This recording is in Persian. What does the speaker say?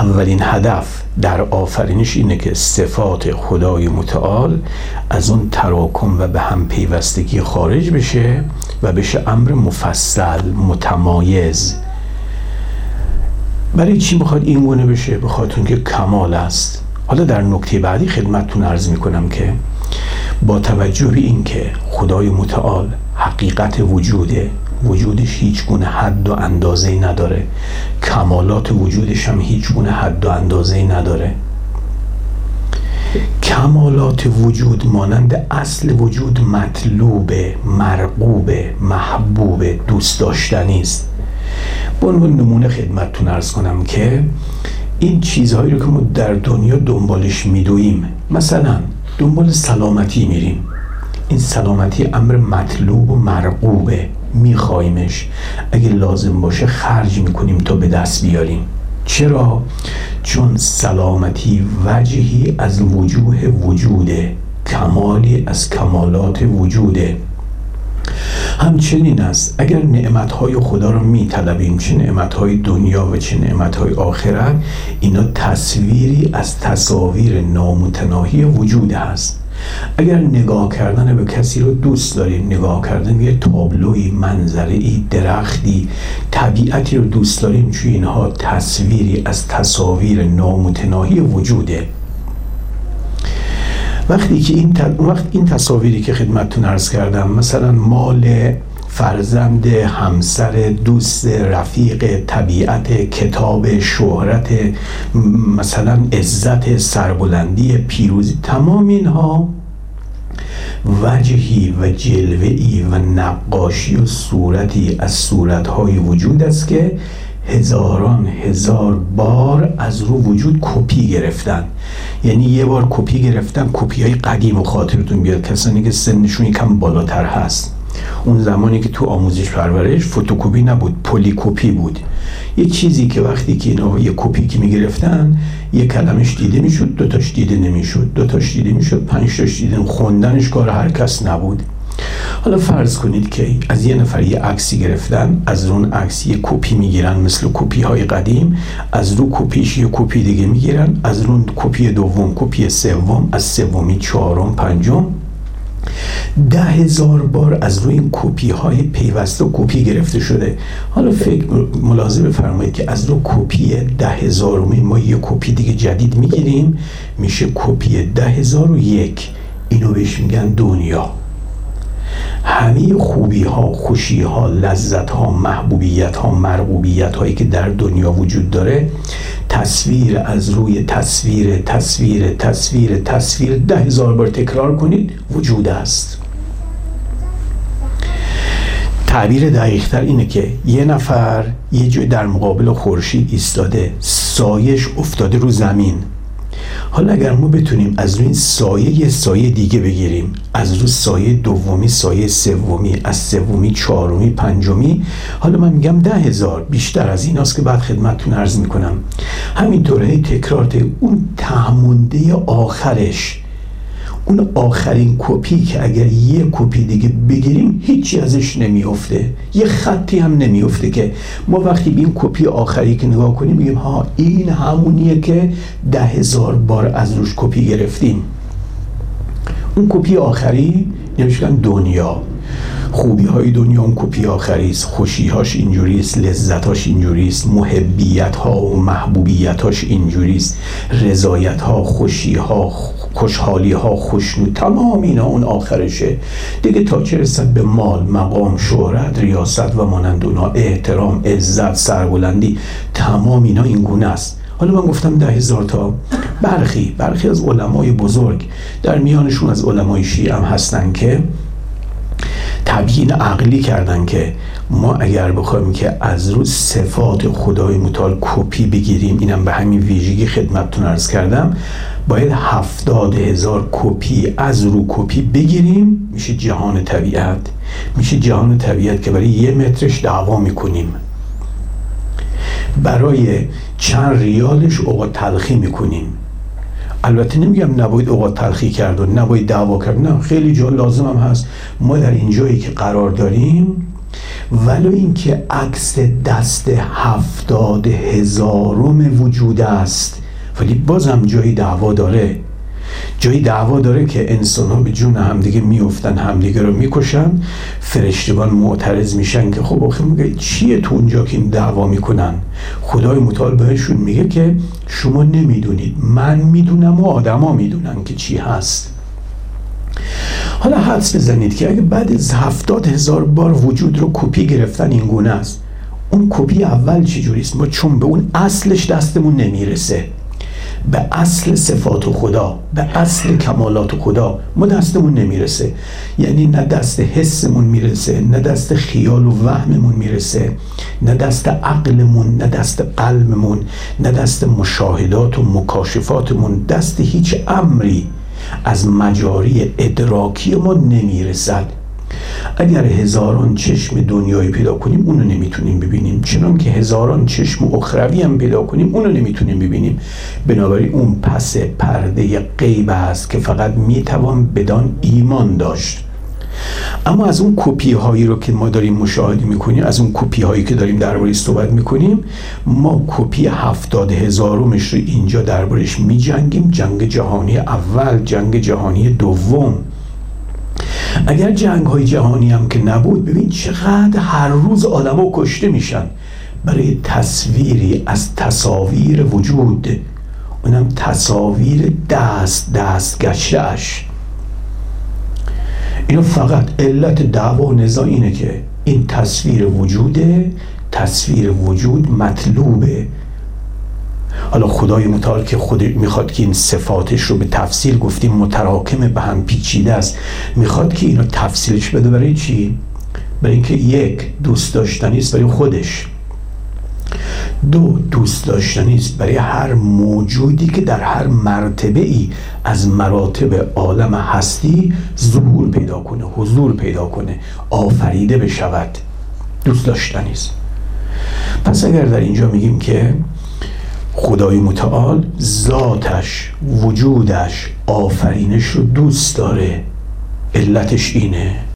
اولین هدف در آفرینش اینه که صفات خدای متعال از اون تراکم و به هم پیوستگی خارج بشه و بشه امر مفصل متمایز. برای چی میخواد این گونه بشه؟ بخاطر که کمال است. حالا در نکته بعدی خدمتتون عرض میکنم که با توجه به این که خدای متعال حقیقت وجودش هیچ گونه حد و اندازه‌ای نداره، کمالات وجودش هم هیچ گونه حد و اندازه‌ای نداره. کمالات وجود مانند اصل وجود مطلوبه، مرغوبه، محبوبه، دوست داشتنی است. به عنوان نمونه خدمتتون عرض کنم که این چیزهایی رو که ما در دنیا دنبالش میدویم، مثلا دنبال سلامتی میریم، این سلامتی امر مطلوب و مرغوبه، میخوایمش، اگه لازم باشه خرج میکنیم تا به دست بیاریم. چرا؟ چون سلامتی وجهی از وجوه وجوده، کمالی از کمالات وجوده. همچنین است اگر نعمتهای خدا رو میطلبیم، چه نعمتهای دنیا و چه نعمتهای آخرت، اینا تصویری از تصاویر نامتناهی وجود هست. اگر نگاه کردن به کسی رو دوست داریم، نگاه کردن به تابلوی، منظره‌ای، درختی، طبیعتی رو دوست داریم، چون اینها تصویری از تصاویر نامتناهی وجوده. وقتی که این تصاویری که خدمتتون عرض کردم، مثلا مال، فرزند، همسر، دوست، رفیق، طبیعت، کتاب، شهرت، مثلا عزت، سربلندی، پیروزی، تمام اینها وجهی و جلوه‌ای و نقاشی و صورتی از صورتهای وجود است که هزاران هزار بار از رو وجود کپی گرفتن. یعنی یه بار کپی گرفتن، کپی های قدیم، و خاطرتون بیاد کسانی که سنشون یکم بالاتر هست، اون زمانی که تو آموزش پرورش فتوکپی نبود، پلی کپی بود. یه چیزی که وقتی که اینا یه کپی که میگرفتن، یه کلمش دیده میشد، دوتاش دیده نمیشد، دوتاش دیده میشد، 5 تاش دیده، خوندنش کار هر کس نبود. حالا فرض کنید که از یه نفر یه عکسی گرفتن، از اون عکس یه کپی میگیرن مثل کپی های قدیم، از رو کپیش یه کپی دیگه میگیرن، از اون کپی دوم، کپی سوم، از سومی چهارم، پنجم، 10,000 بار از روی این کپی های پیوسته و کپی گرفته شده. حالا ملاحظه بفرمایید که از روی کپی 10,000 ما یه کپی دیگه جدید میگیریم، میشه کپی 10,001. اینو بهش میگن دنیا. همه خوبی ها، خوشی ها، لذت ها، محبوبیت ها، مرغوبیت هایی که در دنیا وجود داره، تصویر از روی تصویر 10,000 بار تکرار کنید، وجود است. تعبیر دقیق‌تر اینه که یه نفر یه جای در مقابل خورشید ایستاده، سایش افتاده رو زمین. حالا اگر ما بتونیم از روی این سایه یه سایه دیگه بگیریم، از روی سایه دومی، سایه سومی، از سومی چهارمی، پنجمی، حالا من میگم 10,000، بیشتر از این هست که بعد خدمتتون عرض میکنم. همینطوره تکرار اون تهمونده آخرش، اون آخرین کپی که اگر یه کپی دیگه بگیریم هیچی ازش نمیافته، یه خطی هم نمیافته، که ما وقتی به این کپی آخری که نگاه کنیم بگیم ها این همونیه که 10,000 بار از روش کپی گرفتیم. اون کپی آخری نمیشکن دنیا. خوبی های دنیا اون کپی آخری است، خوشی هاش اینجوری است، لذت هاش اینجوری است، محبیت ها و محبوبیت هاش اینجوری است، رضایت ها، خوشی ها، خوشحالی ها، خوشنود، تمام اینا اون آخرشه دیگه. تا چه رسد به مال، مقام، شهرت، ریاست و مانند اونا، احترام، عزت، سربلندی، تمام اینا این گونه است. حالا من گفتم 10,000 تا. برخی از علمای بزرگ، در میانشون از علمای شیعه هم هستن که تبیین عقلی کردن که ما اگر بخوایم که از رو صفات خدای متعال کپی بگیریم، اینم به همین ویژگی خدمتتون عرض کردم، باید 70,000 کپی از رو کپی بگیریم، میشه جهان طبیعت. میشه جهان طبیعت که برای 1 مترش دعوا میکنیم، برای چند ریالش اوقات تلخی میکنیم. البته نمیگم نباید اوقات تلخی کرد و نباید دعوا کرد، نه، خیلی جا لازم هم هست. ما در این جایی که قرار داریم ولو اینکه عکس دست 70,000 وجود است، ولی بازم جایی دعوا داره. جایی دعوا داره که انسان ها به جون همدیگه میافتن، همدیگه رو میکشن. فرشتگان معترض میشن که خب آخه میگه چیه تو اونجا که این دعوا میکنن؟ خدای متعال بهشون میگه که شما نمیدونید، من میدونم و آدما میدونن که چی هست. حالا حدس بزنید که اگه بعد از 70,000 بار وجود رو کپی گرفتن این گونه است، اون کپی اول چی جوریست؟ ما چون به اون اصلش دستمون نمیرسه، به اصل صفات خدا، به اصل کمالات خدا ما دستمون نمیرسه. یعنی نه دست حسمون میرسه، نه دست خیال و وهممون میرسه، نه دست عقلمون، نه دست قلبمون، نه دست مشاهدات و مکاشفاتمون، دست هیچ امری از مجاری ادراکی ما نمیرسد. اگر هزاران چشم دنیایی پیدا کنیم اونو نمیتونیم ببینیم، چنان که هزاران چشم اخروی هم پیدا کنیم اونو نمیتونیم ببینیم. بنابراین اون پس پرده غیب است که فقط میتوان بدان ایمان داشت. اما از اون کپی هایی رو که ما داریم مشاهده میکنیم، از اون کپی هایی که داریم درباره‌اش صحبت میکنیم، ما کپی 70,000مش رو اینجا درباره‌اش میجنگیم. جنگ جهانی اول، جنگ جهانی دوم. اگر جنگ های جهانی هم که نبود، ببین چقدر هر روز آدم ها کشته میشن برای تصویری از تصاویر وجود، اونم تصاویر دست گشته‌اش. اینو فقط علت دعوا و نزاع اینه که این تصویر وجوده، تصویر وجود مطلوبه. حالا خدای متعال که خود میخواد که این صفاتش رو به تفصیل گفتیم متراکم به هم پیچیده است، میخواد که اینو تفصیلش بده. برای چی؟ برای اینکه یک، دوست داشتنی است برای خودش. دو، دوست داشتنی است برای هر موجودی که در هر مرتبه ای از مراتب عالم هستی ظهور پیدا کنه، حضور پیدا کنه، آفریده بشود. دوست داشتنی است. پس اگر در اینجا میگیم که خدای متعال ذاتش، وجودش، آفرینش رو دوست داره، علتش اینه.